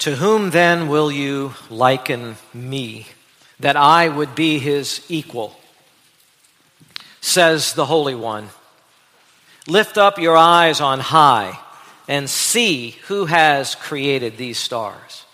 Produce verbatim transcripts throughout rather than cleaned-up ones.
To whom then will you liken me, that I would be his equal? Says the Holy One. Lift up your eyes on high and see who has created these stars.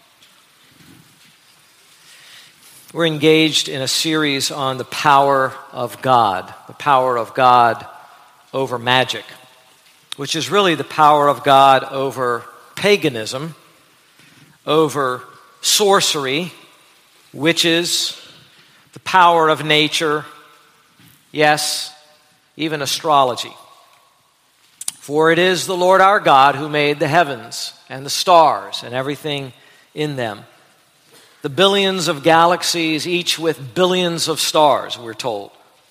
We're engaged in a series on the power of God, the power of God over magic, which is really the power of God over paganism, over sorcery, witches, the power of nature, yes, even astrology. For it is the Lord our God who made the heavens and the stars and everything in them. The billions of galaxies, each with billions of stars, we're told.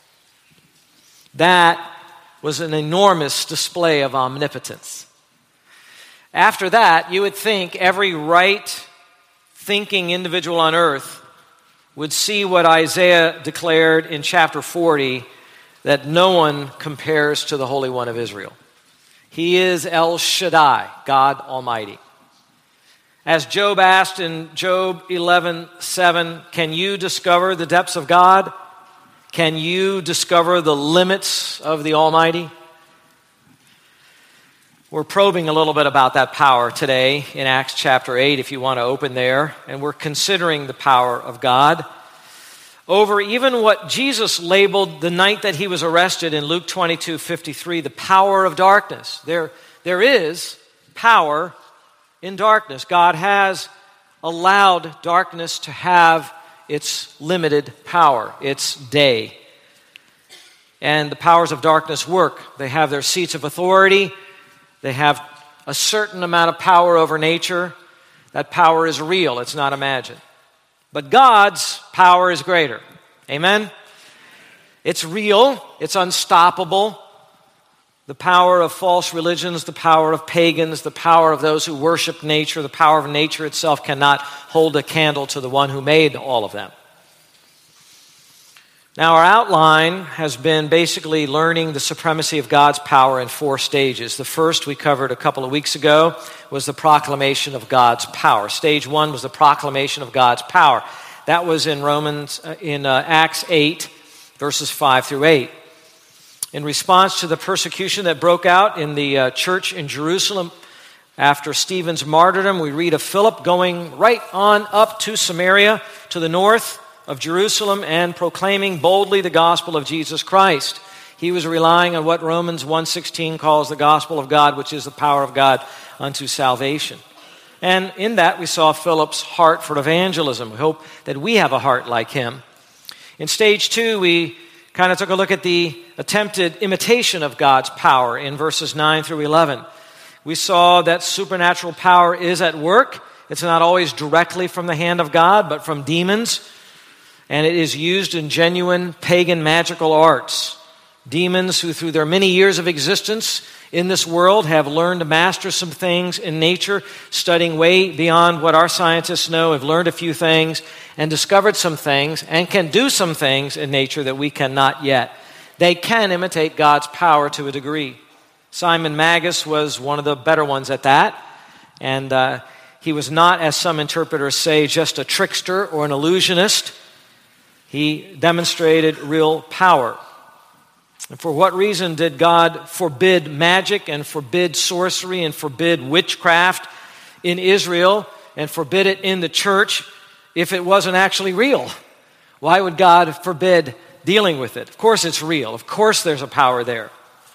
That was an enormous display of omnipotence. After that, you would think every right-thinking individual on earth would see what Isaiah declared in chapter forty, that no one compares to the Holy One of Israel. He is El Shaddai, God Almighty. As Job asked in Job eleven seven, can you discover the depths of God? Can you discover the limits of the Almighty? We're probing a little bit about that power today in Acts chapter eight, if you want to open there. And we're considering the power of God over even what Jesus labeled the night that he was arrested in Luke twenty-two fifty-three, the power of darkness. There, there is power in darkness. God has allowed darkness to have its limited power, its day. And the powers of darkness work. They have their seats of authority. They have a certain amount of power over nature. That power is real. It's not imagined. But God's power is greater. Amen? It's real. It's unstoppable. The power of false religions, the power of pagans, the power of those who worship nature, the power of nature itself cannot hold a candle to the one who made all of them. Now, our outline has been basically learning the supremacy of God's power in four stages. The first we covered a couple of weeks ago was the proclamation of God's power. Stage one was the proclamation of God's power. That was in Romans, uh, in uh, Acts eight, verses five through eight. In response to the persecution that broke out in the uh, church in Jerusalem after Stephen's martyrdom, we read of Philip going right on up to Samaria, to the north of Jerusalem, and proclaiming boldly the gospel of Jesus Christ. He was relying on what Romans one sixteen calls the gospel of God, which is the power of God unto salvation. And in that we saw Philip's heart for evangelism. We hope that we have a heart like him. In stage two, we kind of took a look at the attempted imitation of God's power in verses nine through eleven. We saw that supernatural power is at work. It's not always directly from the hand of God, but from demons. And it is used in genuine pagan magical arts. Demons who through their many years of existence in this world have learned to master some things in nature, studying way beyond what our scientists know, have learned a few things and discovered some things and can do some things in nature that we cannot yet. They can imitate God's power to a degree. Simon Magus was one of the better ones at that. And uh, he was not, as some interpreters say, just a trickster or an illusionist. He demonstrated real power. And for what reason did God forbid magic and forbid sorcery and forbid witchcraft in Israel and forbid it in the church if it wasn't actually real? Why would God forbid dealing with it? Of course it's real. Of course there's a power there.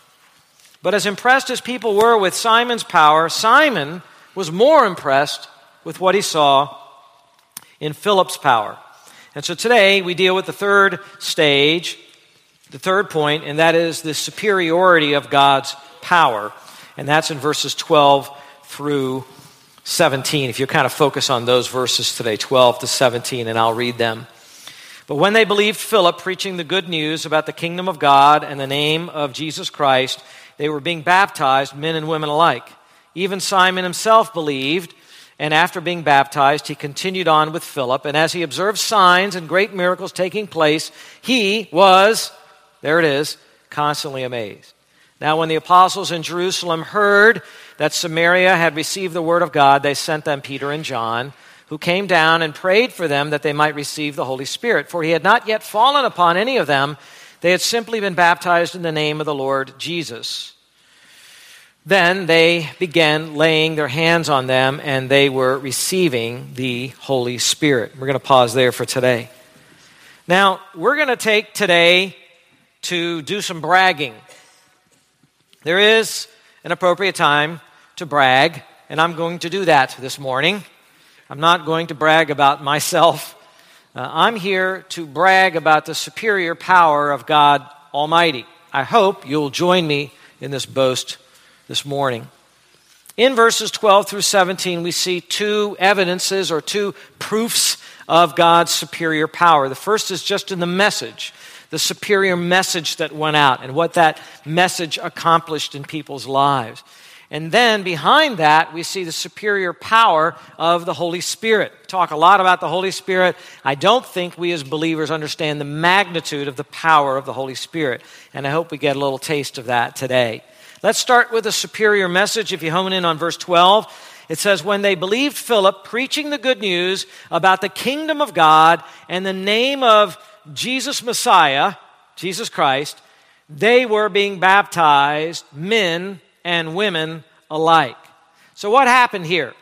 But as impressed as people were with Simon's power, Simon was more impressed with what he saw in Philip's power. And so today we deal with the third stage, the third point, and that is the superiority of God's power. And that's in verses twelve through seventeen. If you kind of focus on those verses today, twelve to seventeen, and I'll read them. But when they believed Philip preaching the good news about the kingdom of God and the name of Jesus Christ, they were being baptized, men and women alike. Even Simon himself believed, and after being baptized, he continued on with Philip. And as he observed signs and great miracles taking place, he was, there it is, constantly amazed. Now when the apostles in Jerusalem heard that Samaria had received the word of God, they sent them Peter and John, who came down and prayed for them that they might receive the Holy Spirit. For he had not yet fallen upon any of them. They had simply been baptized in the name of the Lord Jesus. Then they began laying their hands on them, and they were receiving the Holy Spirit. We're going to pause there for today. Now, we're going to take today to do some bragging. There is an appropriate time to brag, and I'm going to do that this morning. I'm not going to brag about myself. Uh, I'm here to brag about the superior power of God Almighty. I hope you'll join me in this boast this morning. In verses twelve through seventeen, we see two evidences or two proofs of God's superior power. The first is just in the message, the superior message that went out and what that message accomplished in people's lives. And then behind that, we see the superior power of the Holy Spirit. We talk a lot about the Holy Spirit. I don't think we as believers understand the magnitude of the power of the Holy Spirit. And I hope we get a little taste of that today. Let's start with a superior message. If you hone in on verse twelve, it says, when they believed Philip preaching the good news about the kingdom of God and the name of Jesus Messiah, Jesus Christ, they were being baptized, men and women alike. So what happened here?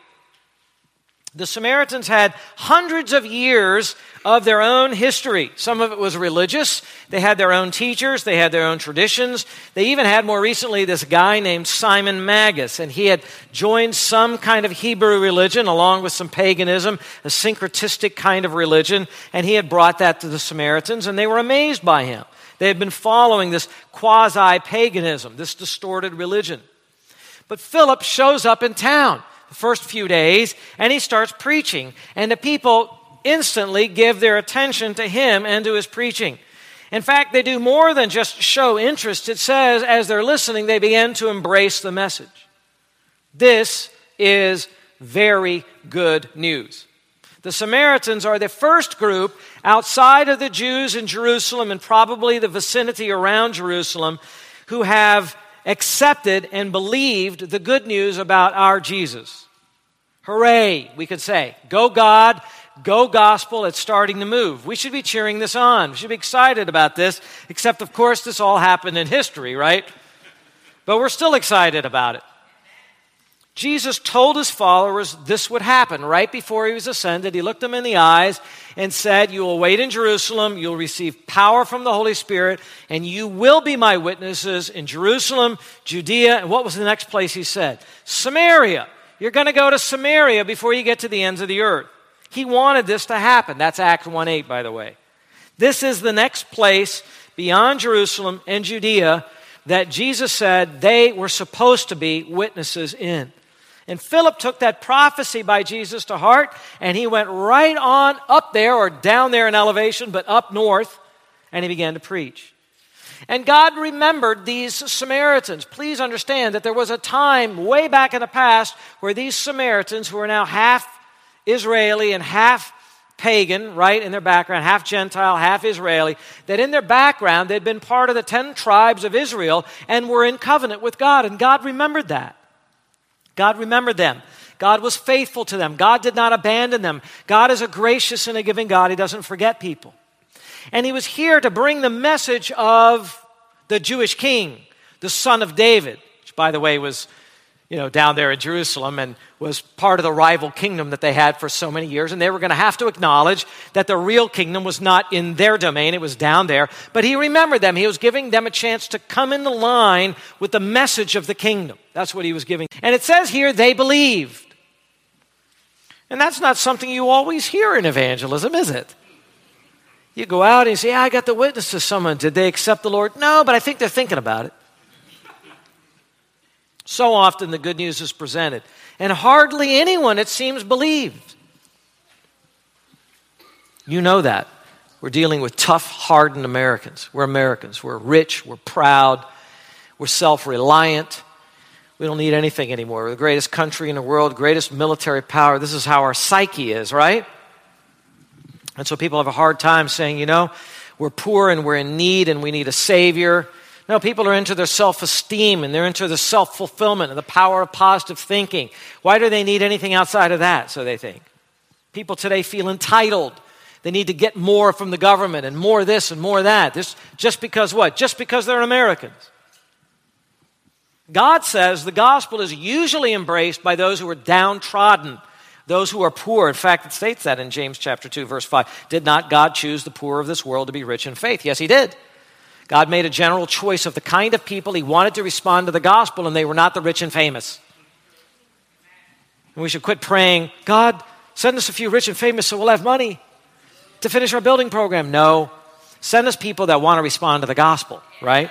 The Samaritans had hundreds of years of their own history. Some of it was religious. They had their own teachers. They had their own traditions. They even had more recently this guy named Simon Magus, and he had joined some kind of Hebrew religion along with some paganism, a syncretistic kind of religion, and he had brought that to the Samaritans, and they were amazed by him. They had been following this quasi-paganism, this distorted religion. But Philip shows up in town the first few days, and he starts preaching. And the people instantly give their attention to him and to his preaching. In fact, they do more than just show interest. It says, as they're listening, they begin to embrace the message. This is very good news. The Samaritans are the first group outside of the Jews in Jerusalem and probably the vicinity around Jerusalem who have accepted and believed the good news about our Jesus. Hooray, we could say. Go God, go gospel, it's starting to move. We should be cheering this on. We should be excited about this, except of course this all happened in history, right? But we're still excited about it. Jesus told his followers this would happen right before he was ascended. He looked them in the eyes and said, you will wait in Jerusalem, you'll receive power from the Holy Spirit, and you will be my witnesses in Jerusalem, Judea, and what was the next place he said? Samaria. You're going to go to Samaria before you get to the ends of the earth. He wanted this to happen. That's Acts one eight, by the way. This is the next place beyond Jerusalem and Judea that Jesus said they were supposed to be witnesses in. And Philip took that prophecy by Jesus to heart, and he went right on up there, or down there in elevation, but up north, and he began to preach. And God remembered these Samaritans. Please understand that there was a time way back in the past where these Samaritans, who are now half Israeli and half pagan, right, in their background, half Gentile, half Israeli, that in their background they'd been part of the ten tribes of Israel and were in covenant with God, and God remembered that. God remembered them. God was faithful to them. God did not abandon them. God is a gracious and a giving God. He doesn't forget people. And he was here to bring the message of the Jewish king, the son of David, which, by the way, was, you know, down there in Jerusalem and was part of the rival kingdom that they had for so many years. And they were going to have to acknowledge that the real kingdom was not in their domain. It was down there. But he remembered them. He was giving them a chance to come into line with the message of the kingdom. That's what he was giving. And it says here, they believed. And that's not something you always hear in evangelism, is it? You go out and you say, yeah, I got the witness to someone. Did they accept the Lord? No, but I think they're thinking about it. So often the good news is presented, and hardly anyone, it seems, believed. You know that. We're dealing with tough, hardened Americans. We're Americans. We're rich. We're proud. We're self-reliant. We don't need anything anymore. We're the greatest country in the world, greatest military power. This is how our psyche is, right? And so people have a hard time saying, you know, we're poor and we're in need and we need a Savior. No, people are into their self-esteem and they're into the self-fulfillment and the power of positive thinking. Why do they need anything outside of that, so they think? People today feel entitled. They need to get more from the government and more this and more that. This just because what? Just because they're Americans. God says the gospel is usually embraced by those who are downtrodden, those who are poor. In fact, it states that in James chapter two, verse five. Did not God choose the poor of this world to be rich in faith? Yes, he did. God made a general choice of the kind of people he wanted to respond to the gospel, and they were not the rich and famous. And we should quit praying, God, send us a few rich and famous so we'll have money to finish our building program. No, send us people that want to respond to the gospel, right?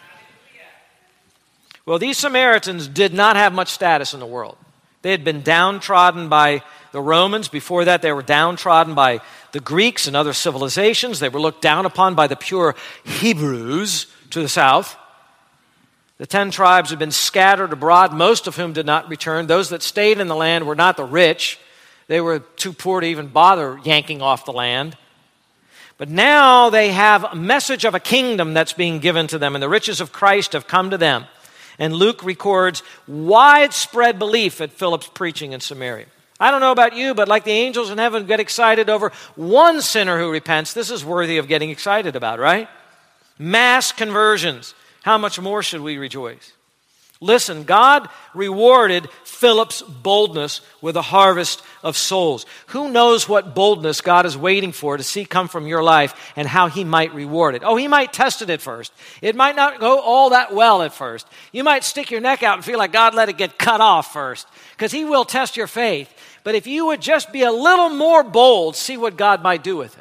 Well, these Samaritans did not have much status in the world. They had been downtrodden by the Romans. Before that, they were downtrodden by the Greeks and other civilizations. They were looked down upon by the pure Hebrews to the south. The ten tribes had been scattered abroad, most of whom did not return. Those that stayed in the land were not the rich. They were too poor to even bother yanking off the land. But now they have a message of a kingdom that's being given to them, and the riches of Christ have come to them. And Luke records widespread belief at Philip's preaching in Samaria. I don't know about you, but like the angels in heaven get excited over one sinner who repents, this is worthy of getting excited about, right? Mass conversions. How much more should we rejoice? Listen, God rewarded Philip's boldness with a harvest of souls. Who knows what boldness God is waiting for to see come from your life and how he might reward it? Oh, he might test it at first. It might not go all that well at first. You might stick your neck out and feel like God let it get cut off first, because he will test your faith. But if you would just be a little more bold, see what God might do with it.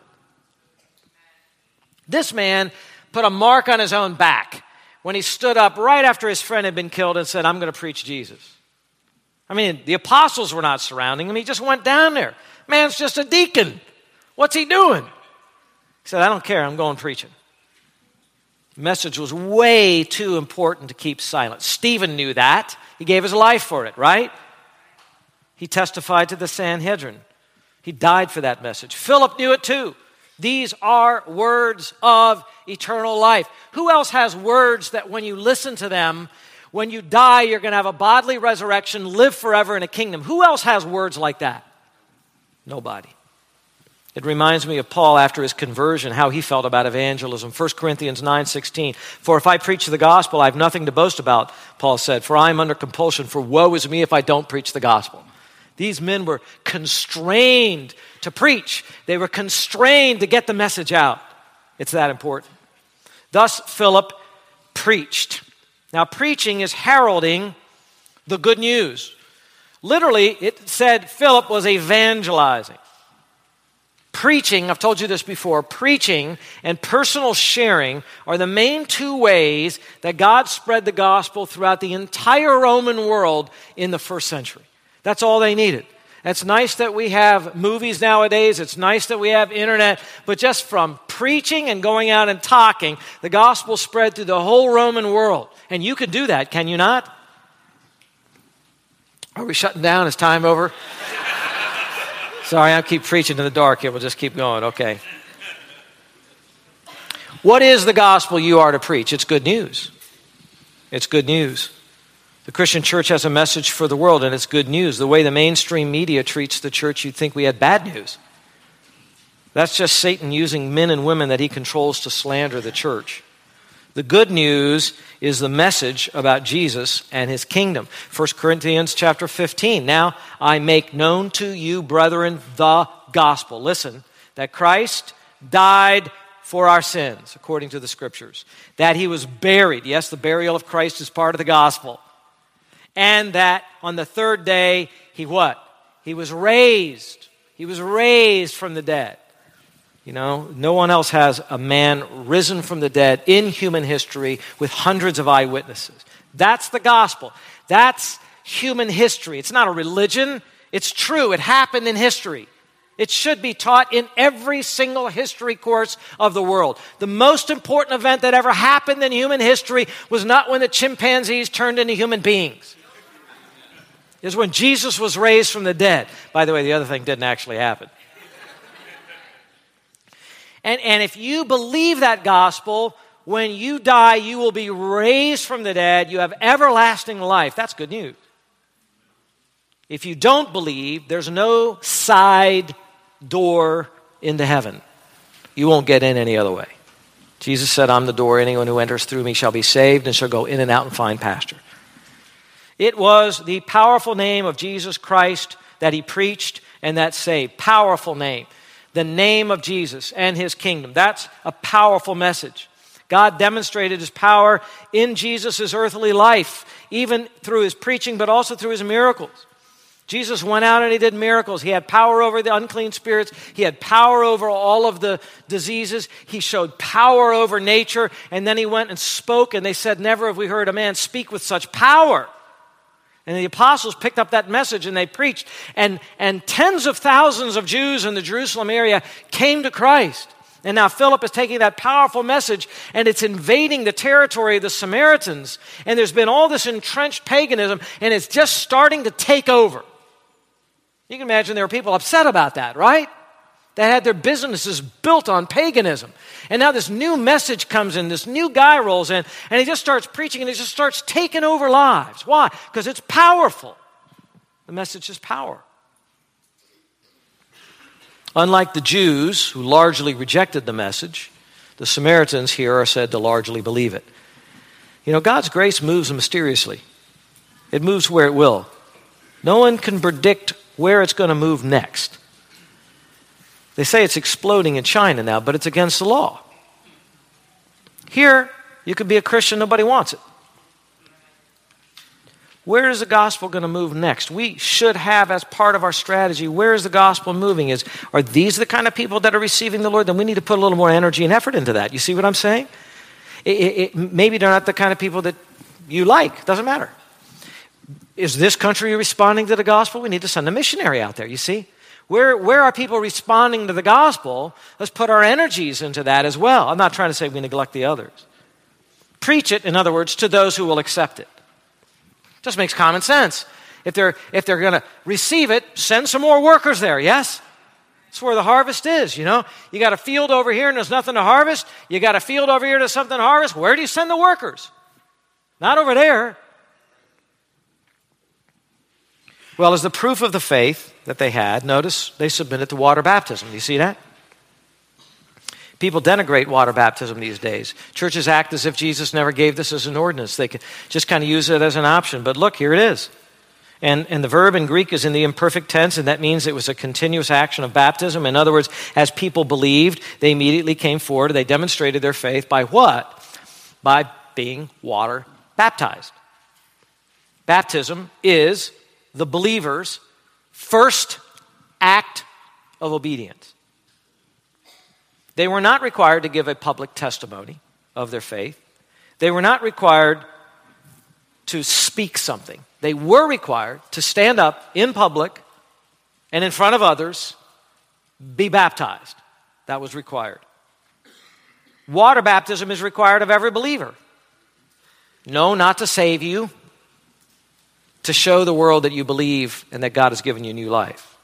This man put a mark on his own back when he stood up right after his friend had been killed and said, I'm going to preach Jesus. I mean, the apostles were not surrounding him. He just went down there. Man's just a deacon. What's he doing? He said, I don't care. I'm going preaching. The message was way too important to keep silent. Stephen knew that. He gave his life for it, right? He testified to the Sanhedrin. He died for that message. Philip knew it too. These are words of eternal life. Who else has words that when you listen to them, when you die, you're going to have a bodily resurrection, live forever in a kingdom? Who else has words like that? Nobody. It reminds me of Paul after his conversion, how he felt about evangelism. First Corinthians nine sixteen. For if I preach the gospel, I have nothing to boast about, Paul said, for I am under compulsion, for woe is me if I don't preach the gospel. These men were constrained to preach. They were constrained to get the message out. It's that important. Thus, Philip preached. Now, preaching is heralding the good news. Literally, it said Philip was evangelizing. Preaching, I've told you this before, preaching and personal sharing are the main two ways that God spread the gospel throughout the entire Roman world in the first century. That's all they needed. It's nice that we have movies nowadays. It's nice that we have internet. But just from preaching and going out and talking, the gospel spread through the whole Roman world. And you can do that, can you not? Are we shutting down? Is time over? Sorry, I keep preaching in the dark here. We'll just keep going. Okay. What is the gospel you are to preach? It's good news. It's good news. The Christian church has a message for the world, and it's good news. The way the mainstream media treats the church, you'd think we had bad news. That's just Satan using men and women that he controls to slander the church. The good news is the message about Jesus and his kingdom. First Corinthians chapter fifteen. Now I make known to you, brethren, the gospel. Listen, that Christ died for our sins, according to the scriptures. That he was buried. Yes, the burial of Christ is part of the gospel. And that on the third day, he what? He was raised. He was raised from the dead. You know, no one else has a man risen from the dead in human history with hundreds of eyewitnesses. That's the gospel. That's human history. It's not a religion. It's true. It happened in history. It should be taught in every single history course of the world. The most important event that ever happened in human history was not when the chimpanzees turned into human beings. It was when Jesus was raised from the dead. By the way, the other thing didn't actually happen. And, and if you believe that gospel, when you die, you will be raised from the dead. You have everlasting life. That's good news. If you don't believe, there's no side door into heaven. You won't get in any other way. Jesus said, I'm the door. Anyone who enters through me shall be saved and shall go in and out and find pasture. It was the powerful name of Jesus Christ that he preached and that saved. Powerful name. The name of Jesus and his kingdom. That's a powerful message. God demonstrated his power in Jesus' earthly life, even through his preaching, but also through his miracles. Jesus went out and he did miracles. He had power over the unclean spirits. He had power over all of the diseases. He showed power over nature. And then he went and spoke, and they said, never have we heard a man speak with such power. And the apostles picked up that message and they preached. And, and tens of thousands of Jews in the Jerusalem area came to Christ. And now Philip is taking that powerful message and it's invading the territory of the Samaritans. And there's been all this entrenched paganism, and it's just starting to take over. You can imagine there were people upset about that, right? They had their businesses built on paganism. And now this new message comes in, this new guy rolls in, and he just starts preaching, and he just starts taking over lives. Why? Because it's powerful. The message is power. Unlike the Jews, who largely rejected the message, the Samaritans here are said to largely believe it. You know, God's grace moves mysteriously. It moves where it will. No one can predict where it's going to move next. They say it's exploding in China now, but it's against the law. Here, you could be a Christian, nobody wants it. Where is the gospel going to move next? We should have as part of our strategy, where is the gospel moving? Is Are these the kind of people that are receiving the Lord? Then we need to put a little more energy and effort into that. You see what I'm saying? It, it, it, maybe they're not the kind of people that you like. Doesn't matter. Is this country responding to the gospel? We need to send a missionary out there, you see? Where, where are people responding to the gospel? Let's put our energies into that as well. I'm not trying to say we neglect the others. Preach it, in other words, to those who will accept it. Just makes common sense. If they're, if they're going to receive it, send some more workers there, yes? That's where the harvest is, you know? You got a field over here and there's nothing to harvest. You got a field over here, there's something to harvest. Where do you send the workers? Not over there. Well, as the proof of the faith that they had, notice they submitted to water baptism. Do you see that? People denigrate water baptism these days. Churches act as if Jesus never gave this as an ordinance. They could just kind of use it as an option. But look, here it is. And, and the verb in Greek is in the imperfect tense, and that means it was a continuous action of baptism. In other words, as people believed, they immediately came forward. They demonstrated their faith by what? By being water baptized. Baptism is the believer's first act of obedience. They were not required to give a public testimony of their faith. They were not required to speak something. They were required to stand up in public and in front of others, be baptized. That was required. Water baptism is required of every believer. No, not to save you, to show the world that you believe and that God has given you new life.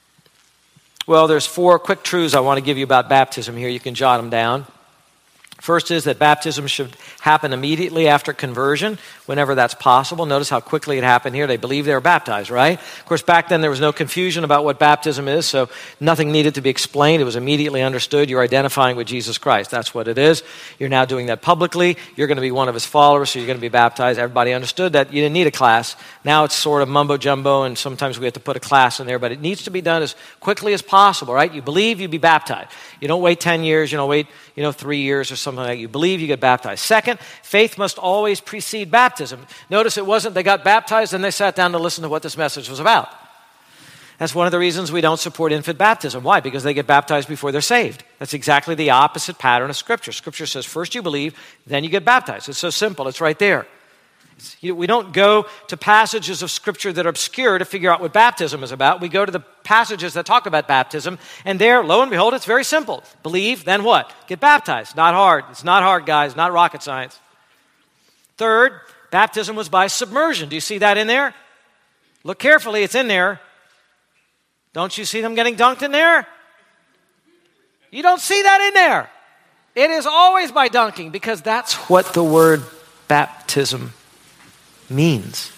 Well, there's four quick truths I want to give you about baptism here. You can jot them down. First is that baptism should happen immediately after conversion, whenever that's possible. Notice how quickly it happened here. They believed they were baptized, right? Of course, back then there was no confusion about what baptism is, so nothing needed to be explained. It was immediately understood. You're identifying with Jesus Christ. That's what it is. You're now doing that publicly. You're going to be one of his followers, so you're going to be baptized. Everybody understood that. You didn't need a class. Now it's sort of mumbo-jumbo, and sometimes we have to put a class in there, but it needs to be done as quickly as possible, right? You believe, you be baptized. You don't wait ten years, you don't wait, you know, three years or something like that. You believe, you get baptized. Second, faith must always precede baptism. Notice it wasn't they got baptized and they sat down to listen to what this message was about. That's one of the reasons we don't support infant baptism. Why? Because they get baptized before they're saved. That's exactly the opposite pattern of Scripture. Scripture says first you believe, then you get baptized. It's so simple. It's right there. It's, you know, we don't go to passages of Scripture that are obscure to figure out what baptism is about. We go to the passages that talk about baptism, and there, lo and behold, it's very simple. Believe, then what? Get baptized. Not hard. It's not hard, guys. Not rocket science. Third, baptism was by submersion. Do you see that in there? Look carefully. It's in there. Don't you see them getting dunked in there? You don't see that in there. It is always by dunking, because that's what the word baptism means.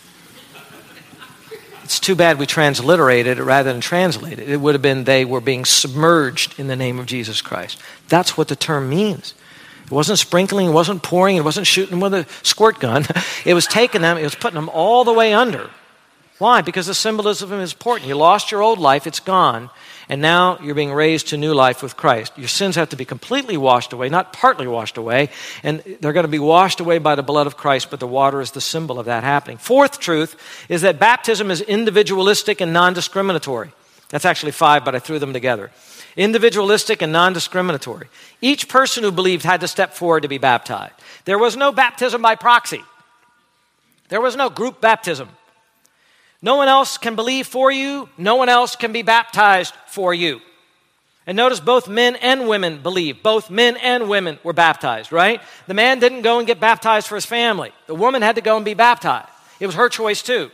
It's too bad we transliterated it rather than translate it. It would have been they were being submerged in the name of Jesus Christ. That's what the term means. It wasn't sprinkling, it wasn't pouring, it wasn't shooting with a squirt gun. It was taking them, it was putting them all the way under. Why? Because the symbolism is important. You lost your old life, it's gone, and now you're being raised to new life with Christ. Your sins have to be completely washed away, not partly washed away, and they're going to be washed away by the blood of Christ, but the water is the symbol of that happening. Fourth truth is that baptism is individualistic and non-discriminatory. That's actually five, but I threw them together. Individualistic and non-discriminatory. Each person who believed had to step forward to be baptized. There was no baptism by proxy. There was no group baptism. No one else can believe for you. No one else can be baptized for you. And notice both men and women believed. Both men and women were baptized, right? The man didn't go and get baptized for his family. The woman had to go and be baptized. It was her choice too.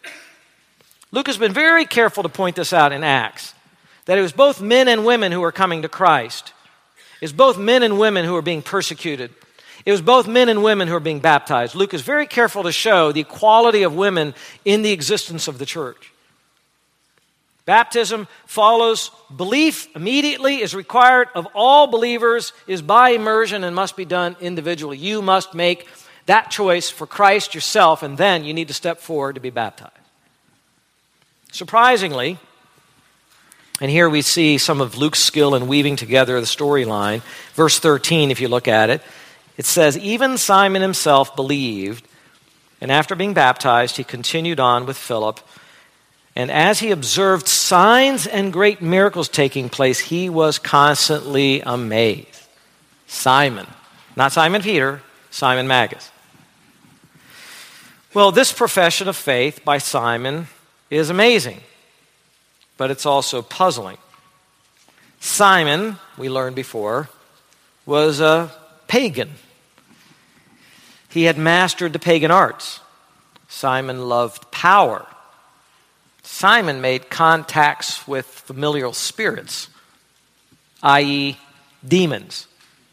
Luke has been very careful to point this out in Acts, that it was both men and women who were coming to Christ. It was both men and women who were being persecuted. It was both men and women who were being baptized. Luke is very careful to show the equality of women in the existence of the church. Baptism follows belief immediately, is required of all believers, is by immersion, and must be done individually. You must make that choice for Christ yourself, and then you need to step forward to be baptized. Surprisingly, and here we see some of Luke's skill in weaving together the storyline. Verse thirteen, if you look at it, it says, even Simon himself believed, and after being baptized, he continued on with Philip. And as he observed signs and great miracles taking place, he was constantly amazed. Simon, not Simon Peter, Simon Magus. Well, this profession of faith by Simon is amazing, but it's also puzzling. Simon, we learned before, was a pagan. He had mastered the pagan arts. Simon loved power. Simon made contacts with familiar spirits, that is demons.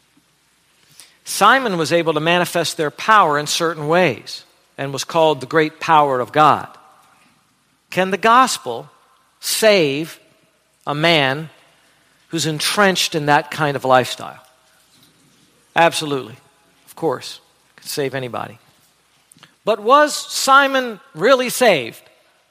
Simon was able to manifest their power in certain ways and was called the great power of God. Can the gospel save a man who's entrenched in that kind of lifestyle? Absolutely. Of course. It could save anybody. But was Simon really saved?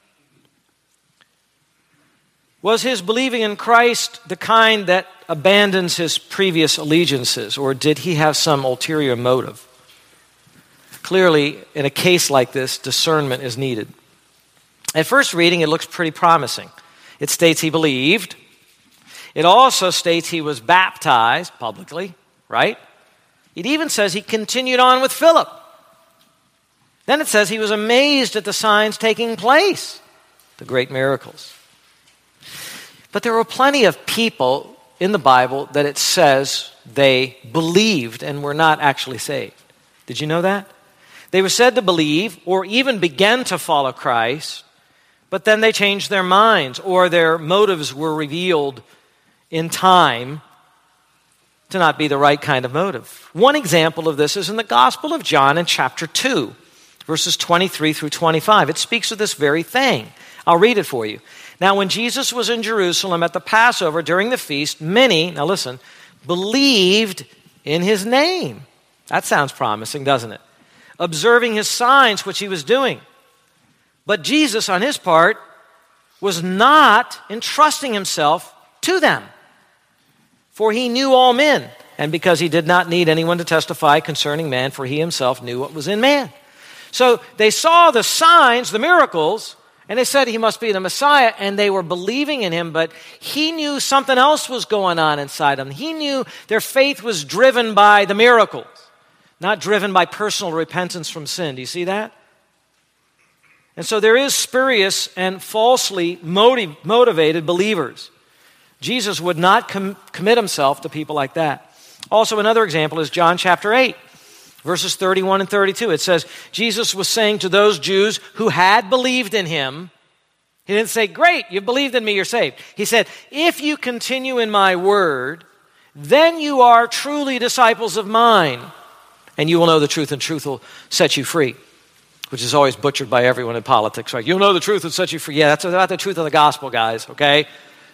Was his believing in Christ the kind that abandons his previous allegiances, or did he have some ulterior motive? Clearly, in a case like this, discernment is needed. At first reading, it looks pretty promising. It states he believed. It also states he was baptized publicly, right? It even says he continued on with Philip. Then it says he was amazed at the signs taking place, the great miracles. But there were plenty of people in the Bible that it says they believed and were not actually saved. Did you know that? They were said to believe or even began to follow Christ, but then they changed their minds or their motives were revealed in time to not be the right kind of motive. One example of this is in the Gospel of John in chapter two, verses twenty-three through twenty-five. It speaks of this very thing. I'll read it for you. Now, when Jesus was in Jerusalem at the Passover during the feast, many, now listen, believed in his name. That sounds promising, doesn't it? Observing his signs, which he was doing. But Jesus, on his part, was not entrusting himself to them. For he knew all men, and because he did not need anyone to testify concerning man, for he himself knew what was in man. So they saw the signs, the miracles, and they said he must be the Messiah, and they were believing in him, but he knew something else was going on inside them. He knew their faith was driven by the miracles, not driven by personal repentance from sin. Do you see that? And so there is spurious and falsely motiv- motivated believers. Jesus would not com- commit himself to people like that. Also, another example is John chapter eight. Verses thirty-one and thirty-two, it says, Jesus was saying to those Jews who had believed in him, he didn't say, great, you believed in me, you're saved. He said, if you continue in my word, then you are truly disciples of mine, and you will know the truth, and truth will set you free, which is always butchered by everyone in politics, right? You'll know the truth and set you free. Yeah, that's about the truth of the gospel, guys, okay?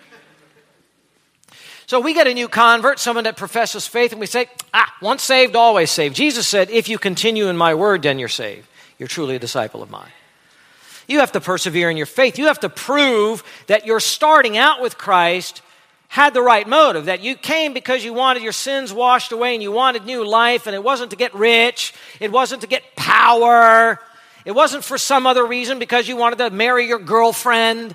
So we get a new convert, someone that professes faith, and we say, ah, once saved, always saved. Jesus said, if you continue in my word, then you're saved. You're truly a disciple of mine. You have to persevere in your faith. You have to prove that you're starting out with Christ had the right motive, that you came because you wanted your sins washed away and you wanted new life, and it wasn't to get rich, it wasn't to get power, it wasn't for some other reason because you wanted to marry your girlfriend.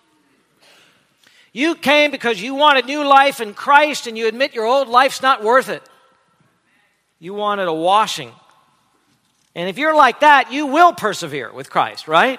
You came because you wanted new life in Christ and you admit your old life's not worth it. You wanted a washing. And if you're like that, you will persevere with Christ, right?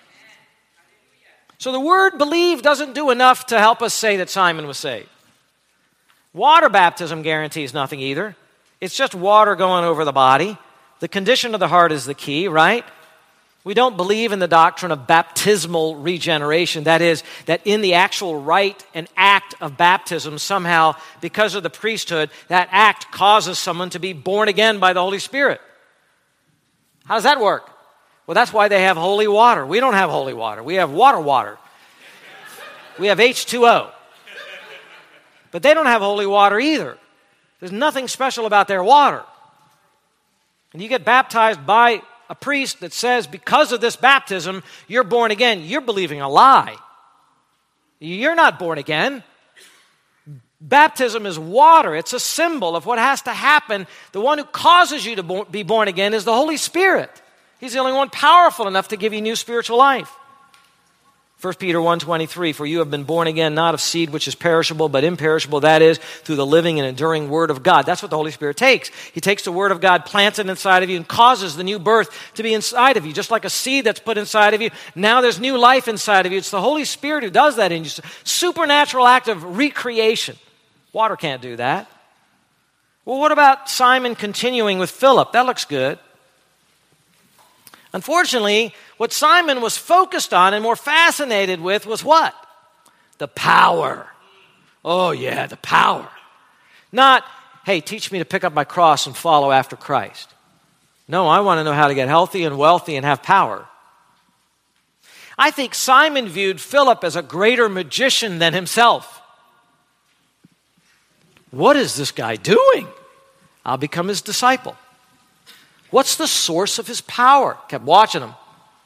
So the word believe doesn't do enough to help us say that Simon was saved. Water baptism guarantees nothing either. It's just water going over the body. The condition of the heart is the key, right? We don't believe in the doctrine of baptismal regeneration. That is, that in the actual rite and act of baptism, somehow, because of the priesthood, that act causes someone to be born again by the Holy Spirit. How does that work? Well, that's why they have holy water. We don't have holy water. We have water water. We have H two O. But they don't have holy water either. There's nothing special about their water. And you get baptized by a priest that says, because of this baptism, you're born again. You're believing a lie. You're not born again. Baptism is water. It's a symbol of what has to happen. The one who causes you to be born again is the Holy Spirit. He's the only one powerful enough to give you new spiritual life. First Peter one twenty-three, for you have been born again, not of seed which is perishable, but imperishable, that is, through the living and enduring Word of God. That's what the Holy Spirit takes. He takes the Word of God, plants it inside of you, and causes the new birth to be inside of you, just like a seed that's put inside of you. Now there's new life inside of you. It's the Holy Spirit who does that in you. It's a supernatural act of recreation. Water can't do that. Well, what about Simon continuing with Philip? That looks good. Unfortunately, what Simon was focused on and more fascinated with was what? The power. Oh yeah, the power. Not, hey, teach me to pick up my cross and follow after Christ. No, I want to know how to get healthy and wealthy and have power. I think Simon viewed Philip as a greater magician than himself. What is this guy doing? I'll become his disciple. What's the source of his power? Kept watching him.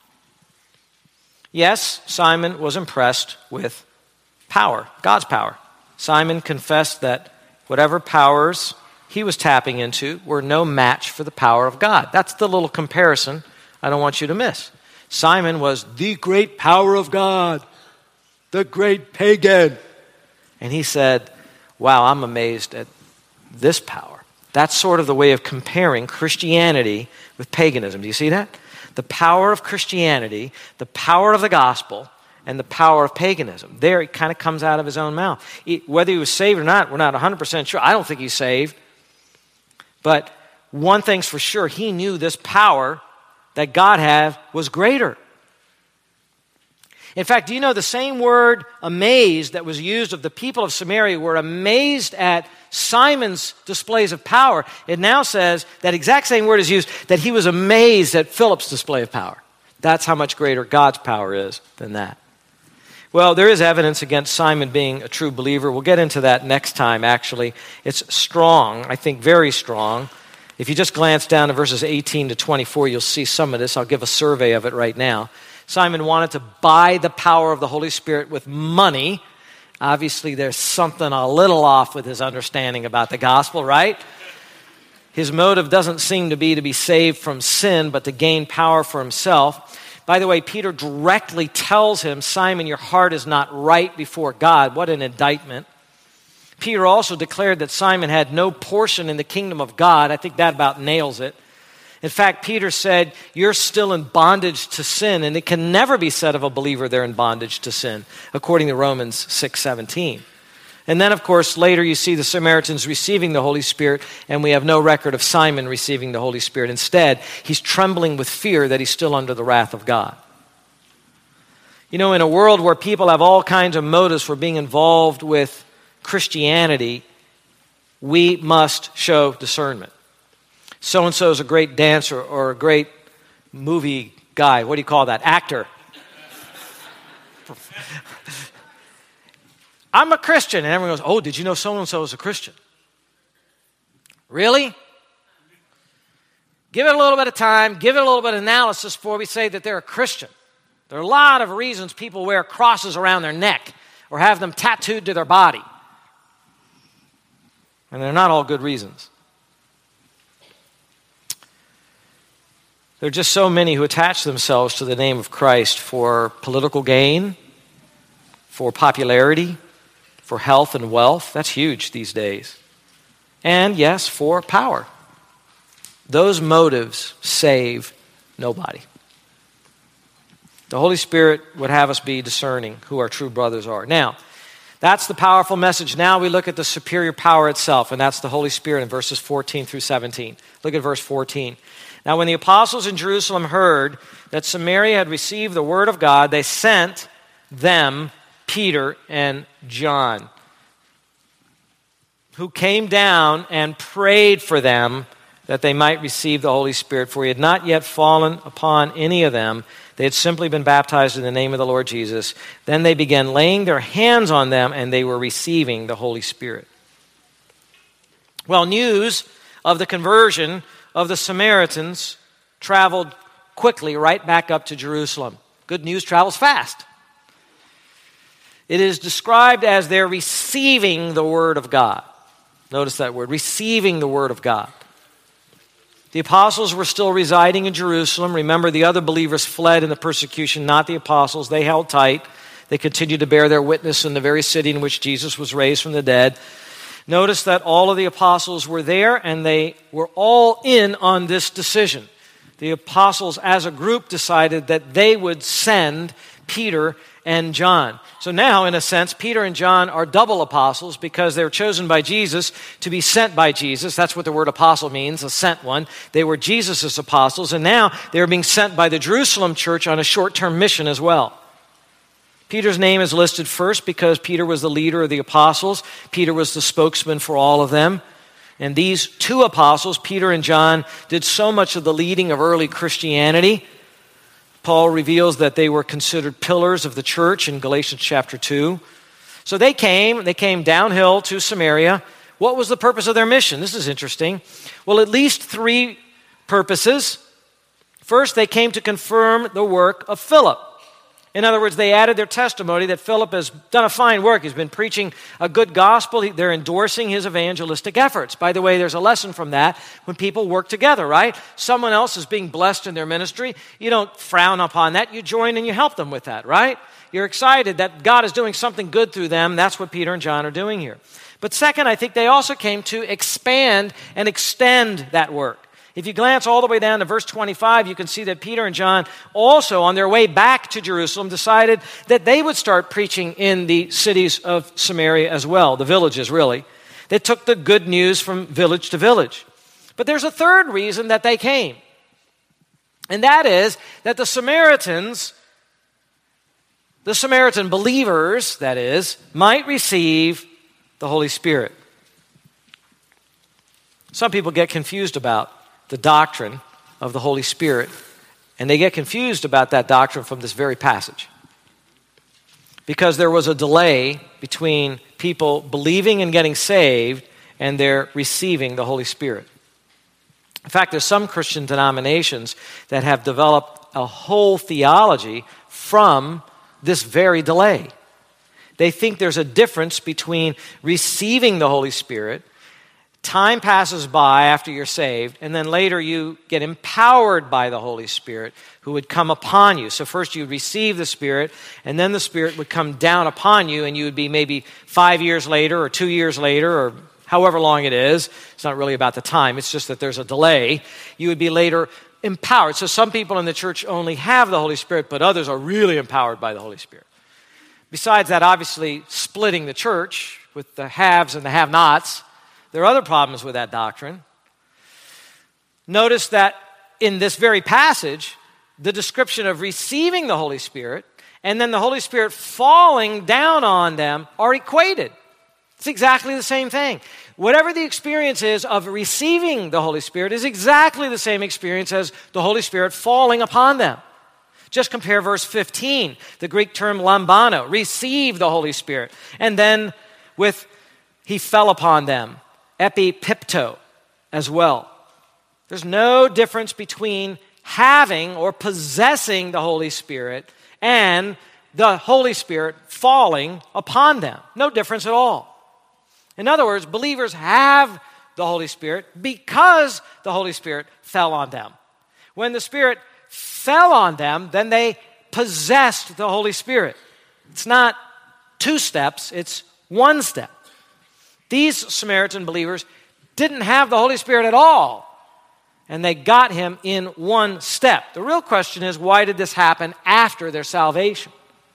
Yes, Simon was impressed with power, God's power. Simon confessed that whatever powers he was tapping into were no match for the power of God. That's the little comparison I don't want you to miss. Simon was the great power of God, the great pagan. And he said, wow, I'm amazed at this power. That's sort of the way of comparing Christianity with paganism. Do you see that? The power of Christianity, the power of the gospel, and the power of paganism. There it kind of comes out of his own mouth. He, whether he was saved or not, we're not one hundred percent sure. I don't think he's saved. But one thing's for sure, he knew this power that God had was greater. In fact, do you know the same word amazed that was used of the people of Samaria were amazed at Simon's displays of power. It now says that exact same word is used, that he was amazed at Philip's display of power. That's how much greater God's power is than that. Well, there is evidence against Simon being a true believer. We'll get into that next time, actually. It's strong, I think very strong. If you just glance down to verses eighteen to twenty-four, you'll see some of this. I'll give a survey of it right now. Simon wanted to buy the power of the Holy Spirit with money. Obviously, there's something a little off with his understanding about the gospel, right? His motive doesn't seem to be to be saved from sin, but to gain power for himself. By the way, Peter directly tells him, Simon, your heart is not right before God. What an indictment. Peter also declared that Simon had no portion in the kingdom of God. I think that about nails it. In fact, Peter said, you're still in bondage to sin, and it can never be said of a believer they're in bondage to sin, according to Romans six seventeen. And then, of course, later you see the Samaritans receiving the Holy Spirit, and we have no record of Simon receiving the Holy Spirit. Instead, he's trembling with fear that he's still under the wrath of God. You know, in a world where people have all kinds of motives for being involved with Christianity, we must show discernment. So-and-so is a great dancer or a great movie guy. What do you call that? Actor. I'm a Christian. And everyone goes, oh, did you know so-and-so is a Christian? Really? Give it a little bit of time. Give it a little bit of analysis before we say that they're a Christian. There are a lot of reasons people wear crosses around their neck or have them tattooed to their body. And they're not all good reasons. There are just so many who attach themselves to the name of Christ for political gain, for popularity, for health and wealth. That's huge these days. And yes, for power. Those motives save nobody. The Holy Spirit would have us be discerning who our true brothers are. Now, that's the powerful message. Now we look at the superior power itself, and that's the Holy Spirit in verses fourteen through seventeen. Look at verse fourteen. Now, when the apostles in Jerusalem heard that Samaria had received the word of God, they sent them Peter and John, who came down and prayed for them that they might receive the Holy Spirit, for he had not yet fallen upon any of them. They had simply been baptized in the name of the Lord Jesus. Then they began laying their hands on them, and they were receiving the Holy Spirit. Well, news of the conversion of the Samaritans traveled quickly right back up to Jerusalem. Good news travels fast. It is described as they're receiving the word of God. Notice that word, receiving the word of God. The apostles were still residing in Jerusalem. Remember, the other believers fled in the persecution, not the apostles. They held tight. They continued to bear their witness in the very city in which Jesus was raised from the dead. Notice that all of the apostles were there, and they were all in on this decision. The apostles, as a group, decided that they would send Peter and John. So now, in a sense, Peter and John are double apostles because they were chosen by Jesus to be sent by Jesus. That's what the word apostle means, a sent one. They were Jesus' apostles, and now they're being sent by the Jerusalem church on a short-term mission as well. Peter's name is listed first because Peter was the leader of the apostles. Peter was the spokesman for all of them. And these two apostles, Peter and John, did so much of the leading of early Christianity. Paul reveals that they were considered pillars of the church in Galatians chapter two. So they came, they came downhill to Samaria. What was the purpose of their mission? This is interesting. Well, at least three purposes. First, they came to confirm the work of Philip. In other words, they added their testimony that Philip has done a fine work. He's been preaching a good gospel. They're endorsing his evangelistic efforts. By the way, there's a lesson from that when people work together, right? Someone else is being blessed in their ministry. You don't frown upon that. You join and you help them with that, right? You're excited that God is doing something good through them. That's what Peter and John are doing here. But second, I think they also came to expand and extend that work. If you glance all the way down to verse twenty-five, you can see that Peter and John also, on their way back to Jerusalem, decided that they would start preaching in the cities of Samaria as well, the villages really. They took the good news from village to village. But there's a third reason that they came, and that is that the Samaritans, the Samaritan believers, that is, might receive the Holy Spirit. Some people get confused about the doctrine of the Holy Spirit, and they get confused about that doctrine from this very passage. Because there was a delay between people believing and getting saved and their receiving the Holy Spirit. In fact, there's some Christian denominations that have developed a whole theology from this very delay. They think there's a difference between receiving the Holy Spirit. Time passes by after you're saved, and then later you get empowered by the Holy Spirit who would come upon you. So first you'd receive the Spirit, and then the Spirit would come down upon you, and you would be maybe five years later or two years later or however long it is. It's not really about the time. It's just that there's a delay. You would be later empowered. So some people in the church only have the Holy Spirit, but others are really empowered by the Holy Spirit. Besides that, obviously, splitting the church with the haves and the have-nots, there are other problems with that doctrine. Notice that in this very passage, the description of receiving the Holy Spirit and then the Holy Spirit falling down on them are equated. It's exactly the same thing. Whatever the experience is of receiving the Holy Spirit is exactly the same experience as the Holy Spirit falling upon them. Just compare verse fifteen, the Greek term lambano, receive the Holy Spirit. And then with he fell upon them, epipipto as well. There's no difference between having or possessing the Holy Spirit and the Holy Spirit falling upon them. No difference at all. In other words, believers have the Holy Spirit because the Holy Spirit fell on them. When the Spirit fell on them, then they possessed the Holy Spirit. It's not two steps, it's one step. These Samaritan believers didn't have the Holy Spirit at all, and they got him in one step. The real question is, why did this happen after their salvation?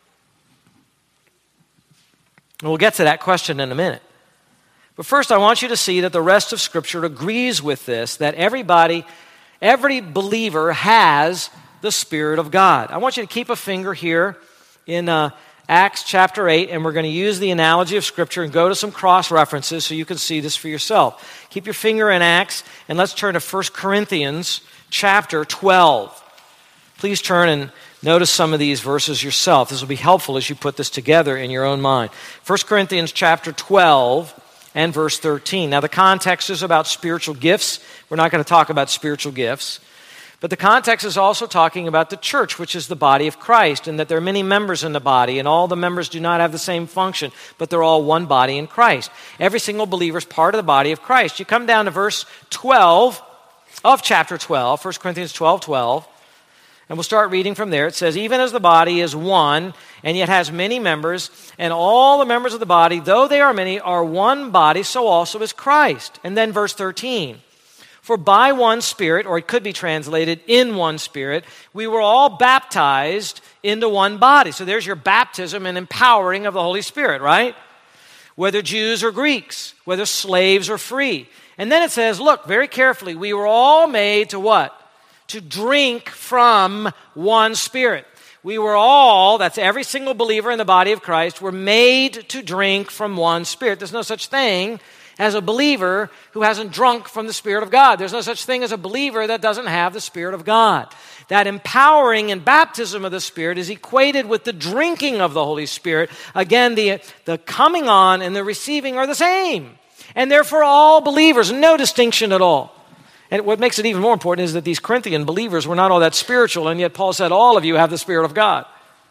And we'll get to that question in a minute. But first, I want you to see that the rest of Scripture agrees with this, that everybody, every believer has the Spirit of God. I want you to keep a finger here in uh, Acts chapter eight, and we're going to use the analogy of Scripture and go to some cross-references so you can see this for yourself. Keep your finger in Acts, and let's turn to First Corinthians chapter twelve. Please turn and notice some of these verses yourself. This will be helpful as you put this together in your own mind. First Corinthians chapter twelve and verse thirteen. Now the context is about spiritual gifts. We're not going to talk about spiritual gifts. But the context is also talking about the church, which is the body of Christ, and that there are many members in the body, and all the members do not have the same function, but they're all one body in Christ. Every single believer is part of the body of Christ. You come down to verse twelve of chapter twelve, First Corinthians twelve, twelve, and we'll start reading from there. It says, even as the body is one, and yet has many members, and all the members of the body, though they are many, are one body, so also is Christ. And then verse thirteen. For by one Spirit, or it could be translated, in one Spirit, we were all baptized into one body. So there's your baptism and empowering of the Holy Spirit, right? Whether Jews or Greeks, whether slaves or free. And then it says, look, very carefully, we were all made to what? To drink from one Spirit. We were all, that's every single believer in the body of Christ, were made to drink from one Spirit. There's no such thing as a believer who hasn't drunk from the Spirit of God. There's no such thing as a believer that doesn't have the Spirit of God. That empowering and baptism of the Spirit is equated with the drinking of the Holy Spirit. Again, the, the coming on and the receiving are the same. And therefore all believers, no distinction at all. And what makes it even more important is that these Corinthian believers were not all that spiritual, and yet Paul said, all of you have the Spirit of God.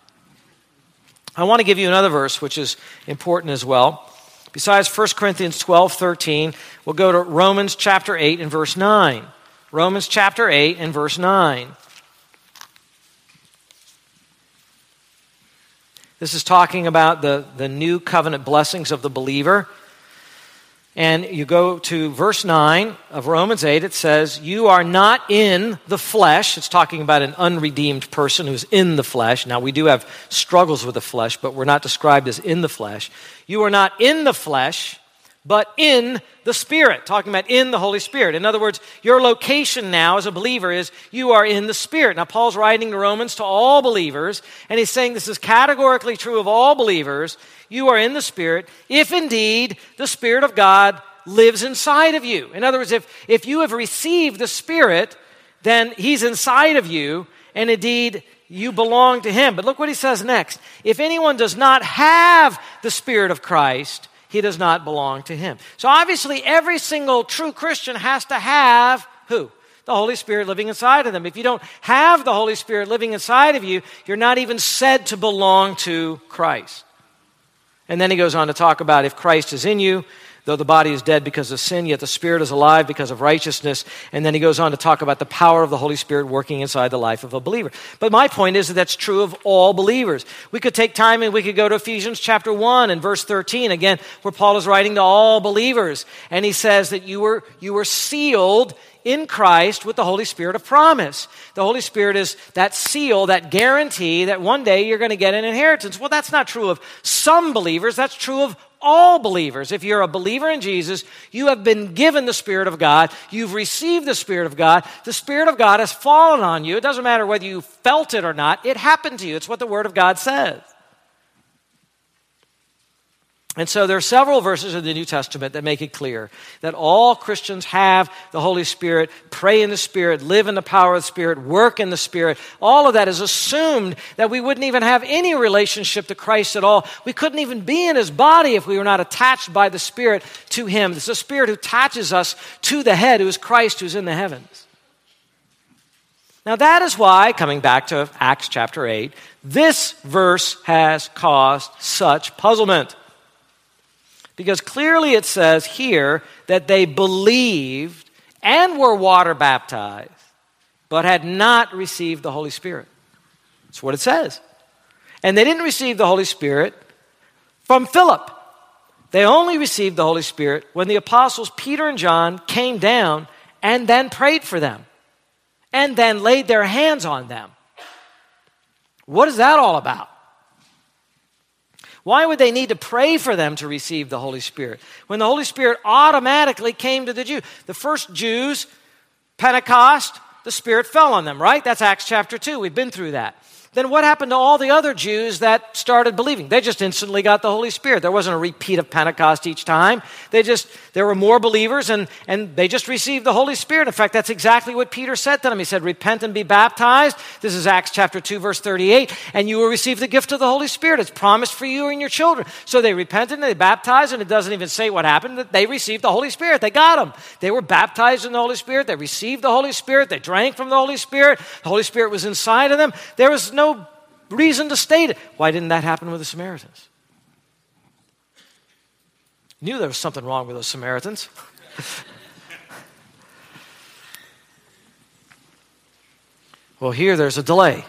I want to give you another verse which is important as well. Besides First Corinthians twelve, thirteen, we'll go to Romans chapter eight and verse nine. Romans chapter eight and verse nine. This is talking about the, the new covenant blessings of the believer. And you go to verse nine of Romans eight, it says, you are not in the flesh. It's talking about an unredeemed person who's in the flesh. Now, we do have struggles with the flesh, but we're not described as in the flesh. You are not in the flesh, but in the Spirit. Talking about in the Holy Spirit. In other words, your location now as a believer is you are in the Spirit. Now, Paul's writing to Romans to all believers, and he's saying this is categorically true of all believers. You are in the Spirit, if indeed the Spirit of God lives inside of you. In other words, if, if you have received the Spirit, then He's inside of you, and indeed you belong to Him. But look what he says next. If anyone does not have the Spirit of Christ, he does not belong to Him. So obviously every single true Christian has to have who? The Holy Spirit living inside of them. If you don't have the Holy Spirit living inside of you, you're not even said to belong to Christ. And then he goes on to talk about if Christ is in you, though the body is dead because of sin, yet the Spirit is alive because of righteousness. And then he goes on to talk about the power of the Holy Spirit working inside the life of a believer. But my point is that that's true of all believers. We could take time and we could go to Ephesians chapter one and verse thirteen, again, where Paul is writing to all believers. And he says that you were, you were sealed in Christ with the Holy Spirit of promise. The Holy Spirit is that seal, that guarantee that one day you're going to get an inheritance. Well, that's not true of some believers. That's true of all believers. If you're a believer in Jesus, you have been given the Spirit of God. You've received the Spirit of God. The Spirit of God has fallen on you. It doesn't matter whether you felt it or not. It happened to you. It's what the Word of God says. And so there are several verses in the New Testament that make it clear that all Christians have the Holy Spirit, pray in the Spirit, live in the power of the Spirit, work in the Spirit. All of that is assumed that we wouldn't even have any relationship to Christ at all. We couldn't even be in his body if we were not attached by the Spirit to him. It's the Spirit who attaches us to the head, who is Christ, who's in the heavens. Now that is why, coming back to Acts chapter eight, this verse has caused such puzzlement. Because clearly it says here that they believed and were water baptized, but had not received the Holy Spirit. That's what it says. And they didn't receive the Holy Spirit from Philip. They only received the Holy Spirit when the apostles Peter and John came down and then prayed for them and then laid their hands on them. What is that all about? Why would they need to pray for them to receive the Holy Spirit when the Holy Spirit automatically came to the Jews? The first Jews, Pentecost, the Spirit fell on them, right? That's Acts chapter two. We've been through that. Then what happened to all the other Jews that started believing? They just instantly got the Holy Spirit. There wasn't a repeat of Pentecost each time. They just, there were more believers and, and they just received the Holy Spirit. In fact, that's exactly what Peter said to them. He said, repent and be baptized. This is Acts chapter two, verse thirty-eight. And you will receive the gift of the Holy Spirit. It's promised for you and your children. So they repented and they baptized, and it doesn't even say what happened. They received the Holy Spirit. They got them. They were baptized in the Holy Spirit. They received the Holy Spirit. They drank from the Holy Spirit. The Holy Spirit was inside of them. There was no reason to state it. Why didn't that happen with the Samaritans? Knew there was something wrong with those Samaritans. Well, here there's a delay.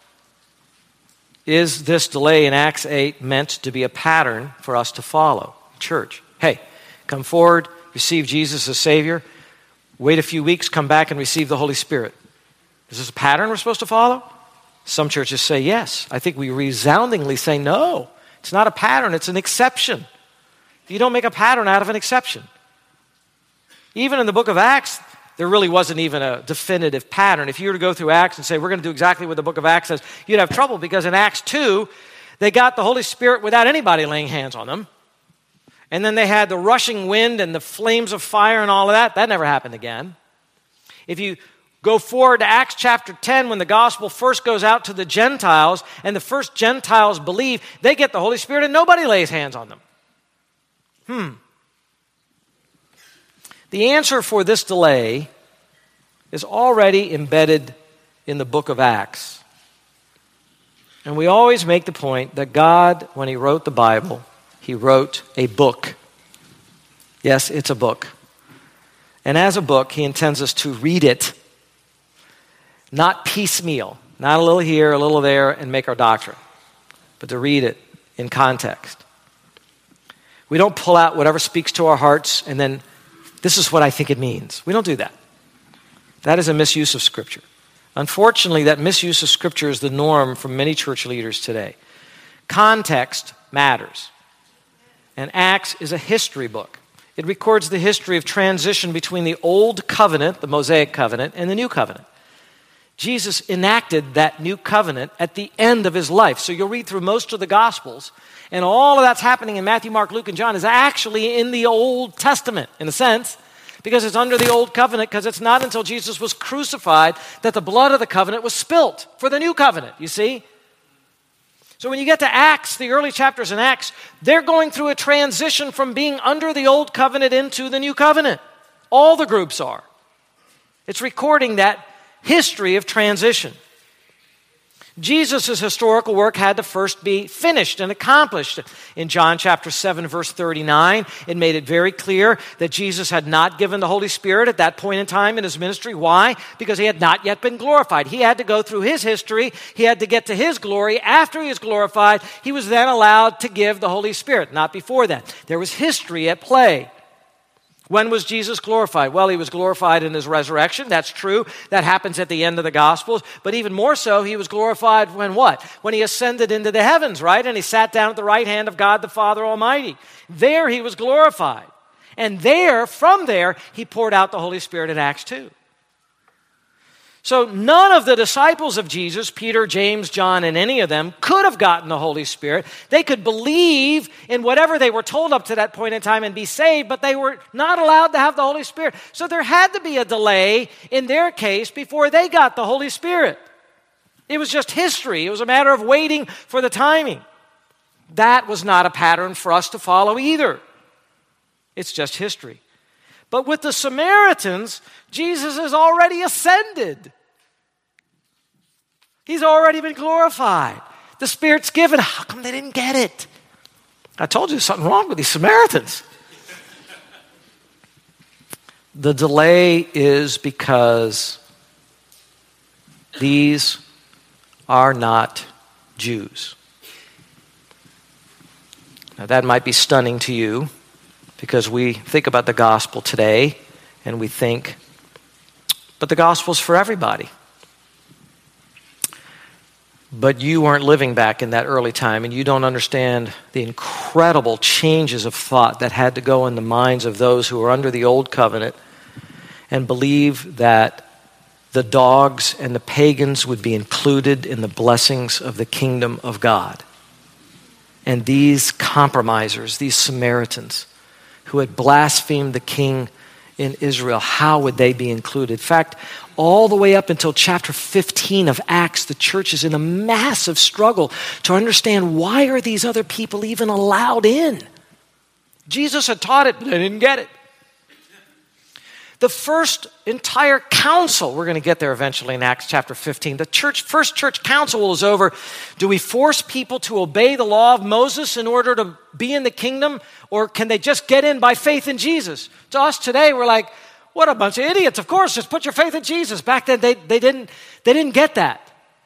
Is this delay in Acts eight meant to be a pattern for us to follow? Church, hey, come forward, receive Jesus as Savior, wait a few weeks, come back and receive the Holy Spirit. Is this a pattern we're supposed to follow? Some churches say yes. I think we resoundingly say no. It's not a pattern, it's an exception. You don't make a pattern out of an exception. Even in the book of Acts, there really wasn't even a definitive pattern. If you were to go through Acts and say, we're going to do exactly what the book of Acts says, you'd have trouble, because in Acts two, they got the Holy Spirit without anybody laying hands on them. And then they had the rushing wind and the flames of fire and all of that. That never happened again. If you go forward to Acts chapter ten, when the gospel first goes out to the Gentiles, and the first Gentiles believe, they get the Holy Spirit and nobody lays hands on them. Hmm. The answer for this delay is already embedded in the book of Acts. And we always make the point that God, when he wrote the Bible, he wrote a book. Yes, it's a book. And as a book, he intends us to read it, not piecemeal, not a little here, a little there, and make our doctrine, but to read it in context. We don't pull out whatever speaks to our hearts and then, this is what I think it means. We don't do that. That is a misuse of Scripture. Unfortunately, that misuse of Scripture is the norm for many church leaders today. Context matters. And Acts is a history book. It records the history of transition between the Old Covenant, the Mosaic Covenant, and the New Covenant. Jesus enacted that new covenant at the end of his life. So you'll read through most of the Gospels, and all of that's happening in Matthew, Mark, Luke, and John is actually in the Old Testament, in a sense, because it's under the Old Covenant, because it's not until Jesus was crucified that the blood of the covenant was spilt for the new covenant, you see? So when you get to Acts, the early chapters in Acts, they're going through a transition from being under the Old Covenant into the New Covenant. All the groups are. It's recording that history of transition. Jesus' historical work had to first be finished and accomplished. In John chapter seven, verse thirty-nine, it made it very clear that Jesus had not given the Holy Spirit at that point in time in his ministry. Why? Because he had not yet been glorified. He had to go through his history. He had to get to his glory. After he was glorified, he was then allowed to give the Holy Spirit, not before that. There was history at play. When was Jesus glorified? Well, he was glorified in his resurrection. That's true. That happens at the end of the Gospels. But even more so, he was glorified when what? When he ascended into the heavens, right? And he sat down at the right hand of God the Father Almighty. There he was glorified. And there, from there, he poured out the Holy Spirit in Acts two. So none of the disciples of Jesus, Peter, James, John, and any of them, could have gotten the Holy Spirit. They could believe in whatever they were told up to that point in time and be saved, but they were not allowed to have the Holy Spirit. So there had to be a delay in their case before they got the Holy Spirit. It was just history. It was a matter of waiting for the timing. That was not a pattern for us to follow either. It's just history. But with the Samaritans, Jesus has already ascended. He's already been glorified. The Spirit's given. How come they didn't get it? I told you there's something wrong with these Samaritans. The delay is because these are not Jews. Now that might be stunning to you because we think about the gospel today and we think, but the gospel's for everybody. But you weren't living back in that early time, and you don't understand the incredible changes of thought that had to go in the minds of those who were under the old covenant and believe that the dogs and the pagans would be included in the blessings of the kingdom of God. And these compromisers, these Samaritans, who had blasphemed the king in Israel, how would they be included? In fact, all the way up until chapter fifteen of Acts, the church is in a massive struggle to understand why are these other people even allowed in? Jesus had taught it, but they didn't get it. The first entire council, we're going to get there eventually in Acts chapter fifteen. The church, first church council is over. Do we force people to obey the law of Moses in order to be in the kingdom? Or can they just get in by faith in Jesus? To us today, we're like, what a bunch of idiots. Of course, just put your faith in Jesus. Back then, they, they, didn't, they didn't get that.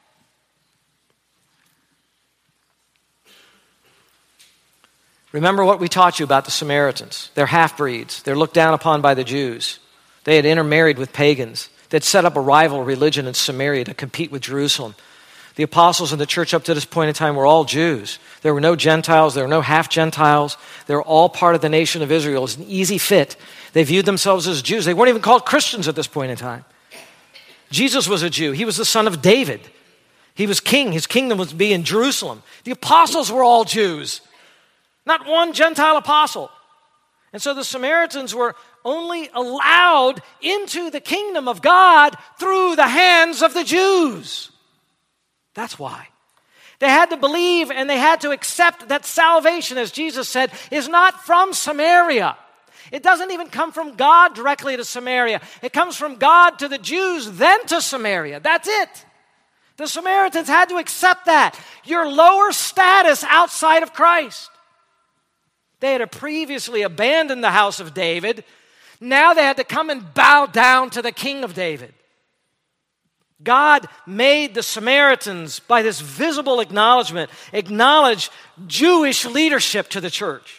Remember what we taught you about the Samaritans. They're half-breeds. They're looked down upon by the Jews. They had intermarried with pagans. They'd set up a rival religion in Samaria to compete with Jerusalem. The apostles in the church up to this point in time were all Jews. There were no Gentiles. There were no half-Gentiles. They were all part of the nation of Israel. It was an easy fit. They viewed themselves as Jews. They weren't even called Christians at this point in time. Jesus was a Jew. He was the son of David. He was king. His kingdom was to be in Jerusalem. The apostles were all Jews. Not one Gentile apostle. And so the Samaritans were only allowed into the kingdom of God through the hands of the Jews. That's why. They had to believe and they had to accept that salvation, as Jesus said, is not from Samaria. It doesn't even come from God directly to Samaria. It comes from God to the Jews, then to Samaria. That's it. The Samaritans had to accept that. Your lower status outside of Christ. They had previously abandoned the house of David. Now they had to come and bow down to the King of David. God made the Samaritans, by this visible acknowledgement, acknowledge Jewish leadership to the church.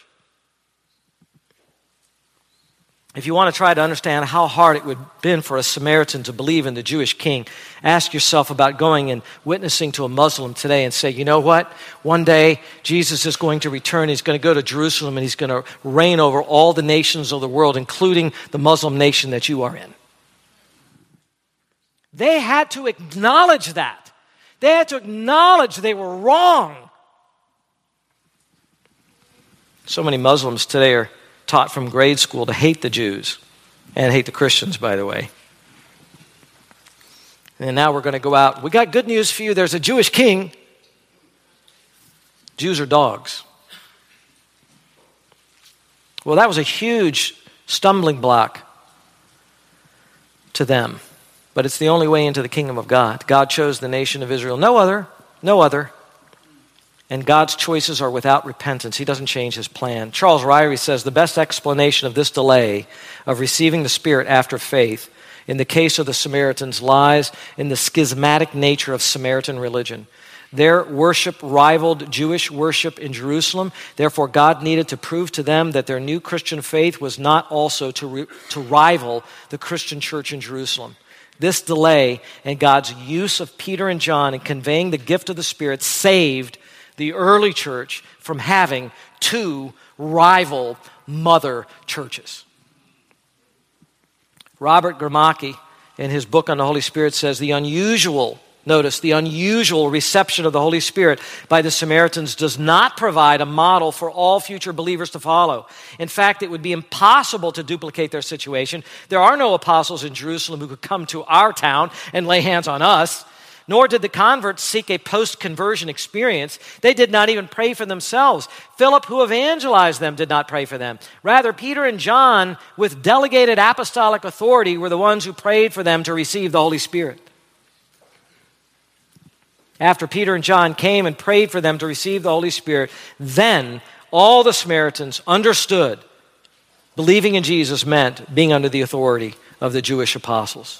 If you want to try to understand how hard it would have been for a Samaritan to believe in the Jewish king, ask yourself about going and witnessing to a Muslim today and say, you know what? One day, Jesus is going to return. He's going to go to Jerusalem and he's going to reign over all the nations of the world, including the Muslim nation that you are in. They had to acknowledge that. They had to acknowledge they were wrong. So many Muslims today are taught from grade school to hate the Jews and hate the Christians, by the way. And now we're going to go out. We got good news for you. There's a Jewish king. Jews are dogs. Well, that was a huge stumbling block to them. But it's the only way into the kingdom of God. God chose the nation of Israel. No other. No other. And God's choices are without repentance. He doesn't change his plan. Charles Ryrie says the best explanation of this delay of receiving the Spirit after faith in the case of the Samaritans lies in the schismatic nature of Samaritan religion. Their worship rivaled Jewish worship in Jerusalem. Therefore, God needed to prove to them that their new Christian faith was not also to, re- to rival the Christian church in Jerusalem. This delay and God's use of Peter and John in conveying the gift of the Spirit saved the early church from having two rival mother churches. Robert Gramacki in his book on the Holy Spirit, says the unusual, notice, the unusual reception of the Holy Spirit by the Samaritans does not provide a model for all future believers to follow. In fact, it would be impossible to duplicate their situation. There are no apostles in Jerusalem who could come to our town and lay hands on us. Nor did the converts seek a post-conversion experience. They did not even pray for themselves. Philip, who evangelized them, did not pray for them. Rather, Peter and John, with delegated apostolic authority, were the ones who prayed for them to receive the Holy Spirit. After Peter and John came and prayed for them to receive the Holy Spirit, then all the Samaritans understood believing in Jesus meant being under the authority of the Jewish apostles.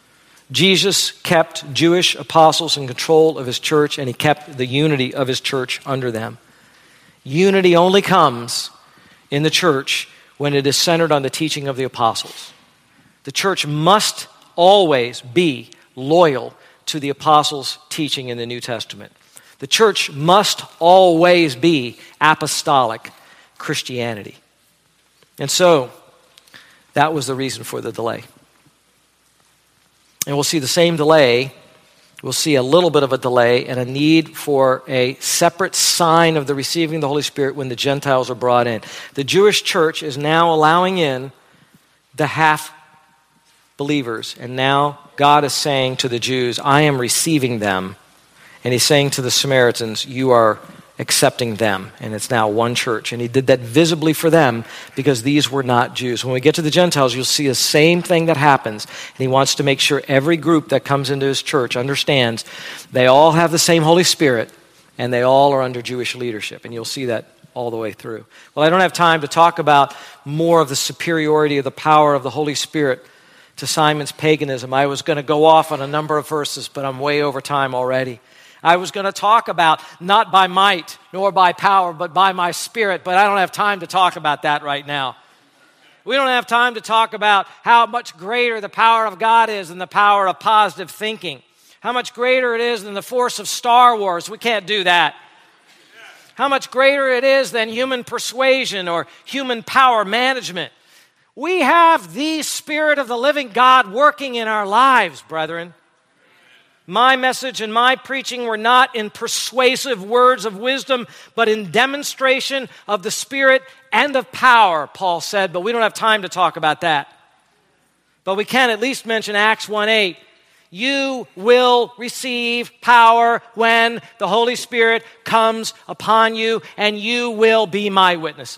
Jesus kept Jewish apostles in control of his church, and he kept the unity of his church under them. Unity only comes in the church when it is centered on the teaching of the apostles. The church must always be loyal to the apostles' teaching in the New Testament. The church must always be apostolic Christianity. And so, that was the reason for the delay. And we'll see the same delay. We'll see a little bit of a delay and a need for a separate sign of the receiving of the Holy Spirit when the Gentiles are brought in. The Jewish church is now allowing in the half believers. And now God is saying to the Jews, I am receiving them. And he's saying to the Samaritans, you are accepting them. And it's now one church. And he did that visibly for them because these were not Jews. When we get to the Gentiles, you'll see the same thing that happens. And he wants to make sure every group that comes into his church understands they all have the same Holy Spirit and they all are under Jewish leadership. And you'll see that all the way through. Well, I don't have time to talk about more of the superiority of the power of the Holy Spirit to Simon's paganism. I was going to go off on a number of verses, but I'm way over time already. I was going to talk about not by might nor by power, but by my Spirit, but I don't have time to talk about that right now. We don't have time to talk about how much greater the power of God is than the power of positive thinking. How much greater it is than the force of Star Wars. We can't do that. How much greater it is than human persuasion or human power management. We have the Spirit of the living God working in our lives, brethren. My message and my preaching were not in persuasive words of wisdom, but in demonstration of the Spirit and of power, Paul said, but we don't have time to talk about that. But we can at least mention Acts one eight. You will receive power when the Holy Spirit comes upon you, and you will be my witnesses.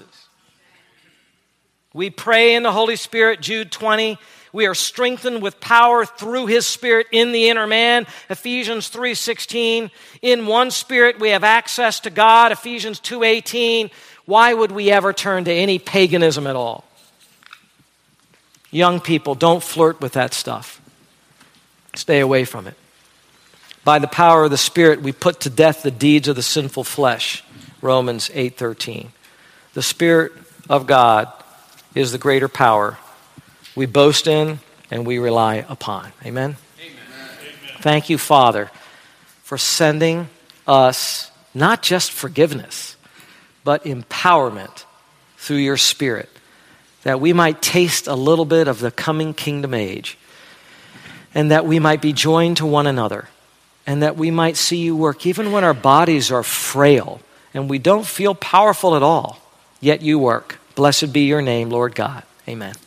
We pray in the Holy Spirit, Jude twenty. We are strengthened with power through his Spirit in the inner man, Ephesians three sixteen. In one Spirit we have access to God, Ephesians two eighteen. Why would we ever turn to any paganism at all? Young people, don't flirt with that stuff. Stay away from it. By the power of the Spirit, we put to death the deeds of the sinful flesh, Romans eight thirteen. The Spirit of God is the greater power we boast in and we rely upon. Amen? Amen? Thank you, Father, for sending us not just forgiveness, but empowerment through your Spirit, that we might taste a little bit of the coming kingdom age, and that we might be joined to one another, and that we might see you work even when our bodies are frail and we don't feel powerful at all, yet you work. Blessed be your name, Lord God. Amen.